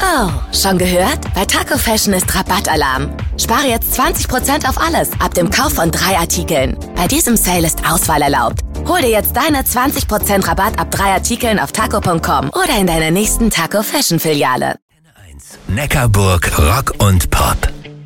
Oh, schon gehört? Bei Taco Fashion ist Rabattalarm. Spare jetzt 20% auf alles ab dem Kauf von 3 Artikeln. Bei diesem Sale ist Auswahl erlaubt. Hol dir jetzt deine 20% Rabatt ab 3 Artikeln auf taco.com oder in deiner nächsten Taco Fashion Filiale. Neckarburg Rock und Pop.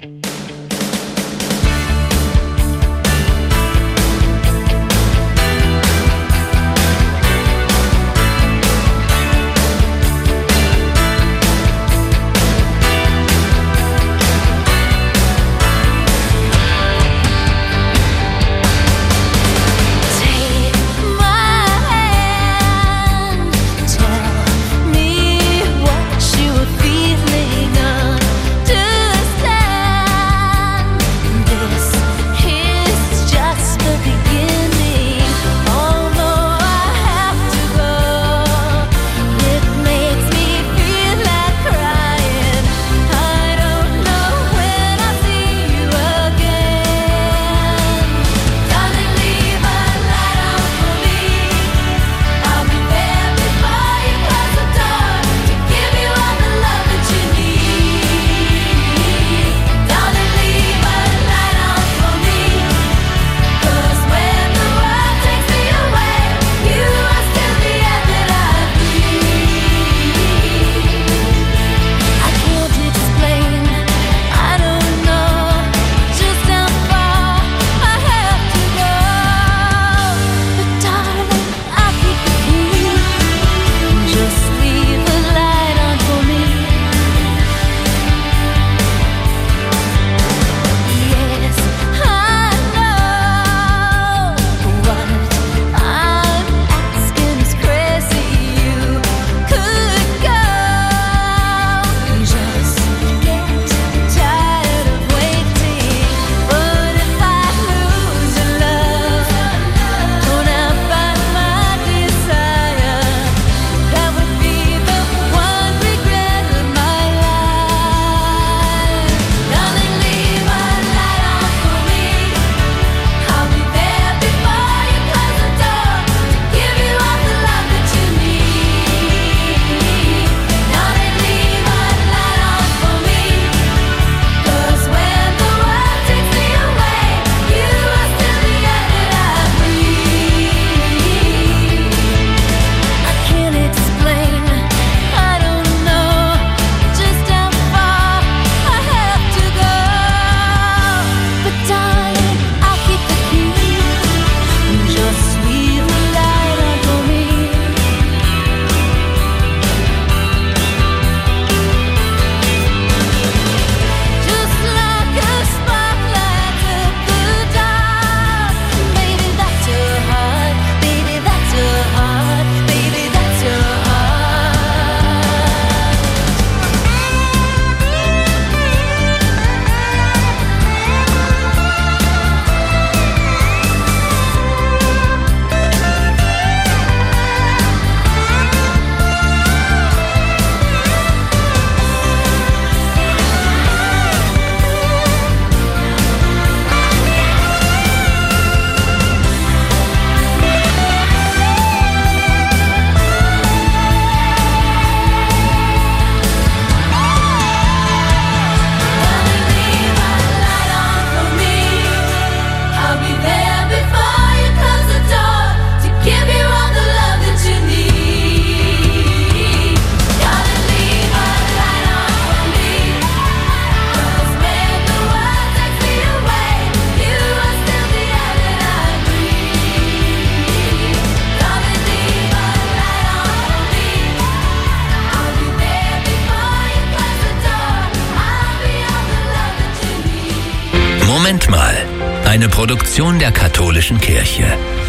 Moment mal, eine Produktion der Katholischen Kirche.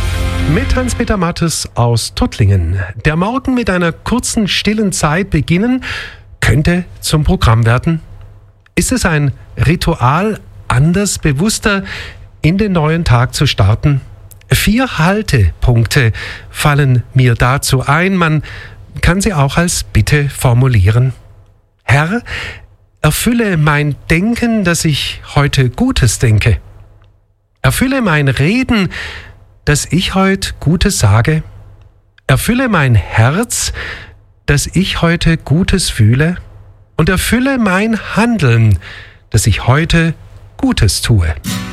Mit Hans-Peter Mattes aus Tuttlingen. Der Morgen mit einer kurzen, stillen Zeit beginnen, könnte zum Programm werden. Ist es ein Ritual, anders, bewusster in den neuen Tag zu starten? 4 Haltepunkte fallen mir dazu ein. Man kann sie auch als Bitte formulieren. Herr, erfülle mein Denken, dass ich heute Gutes denke. Erfülle mein Reden, dass ich heute Gutes sage. Erfülle mein Herz, dass ich heute Gutes fühle. und erfülle mein Handeln, dass ich heute Gutes tue.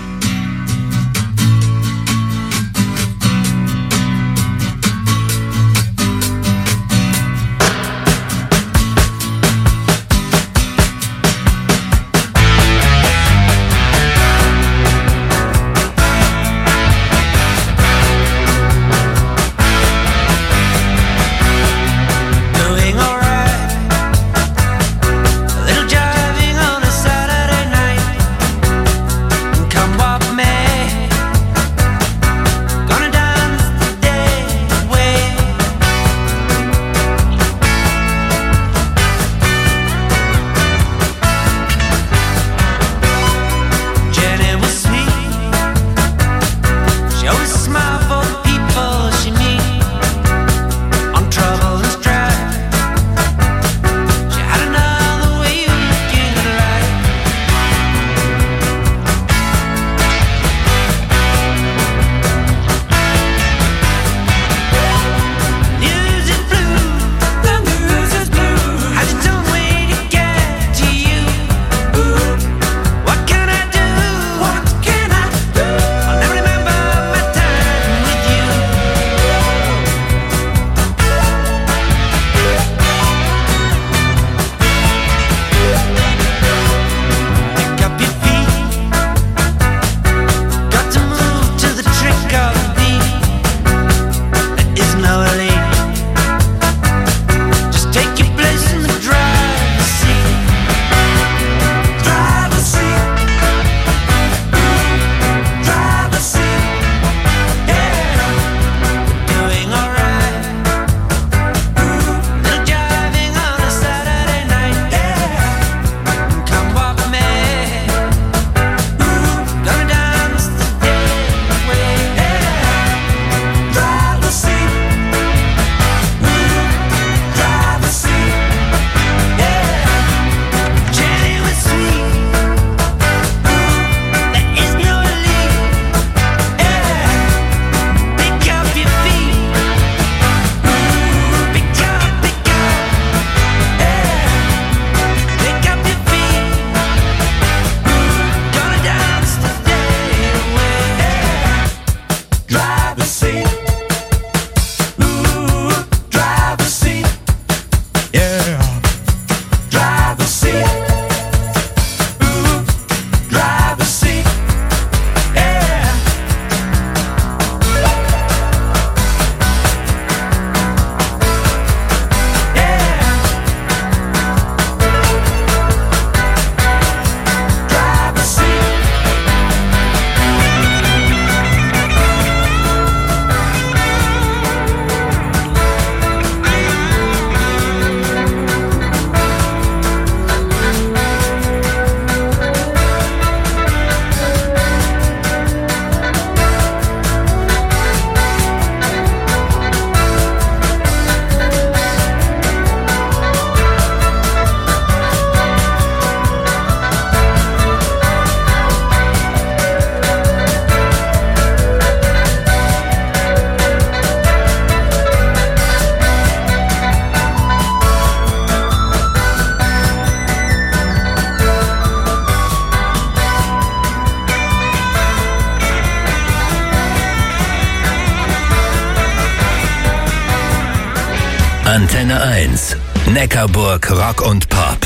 Antenne 1, Neckarburg Rock und Pop.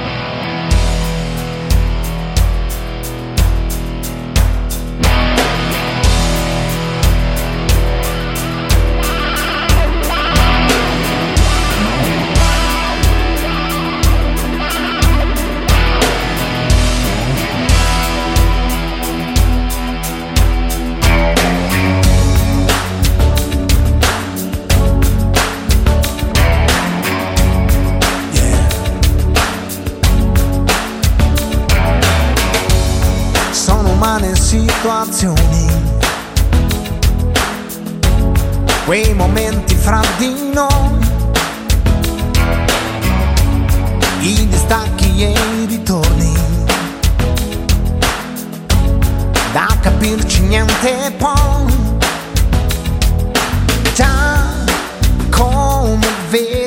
Situazioni, quei momenti fra di noi, i distacchi e i ritorni, da capirci niente poi, già come vedi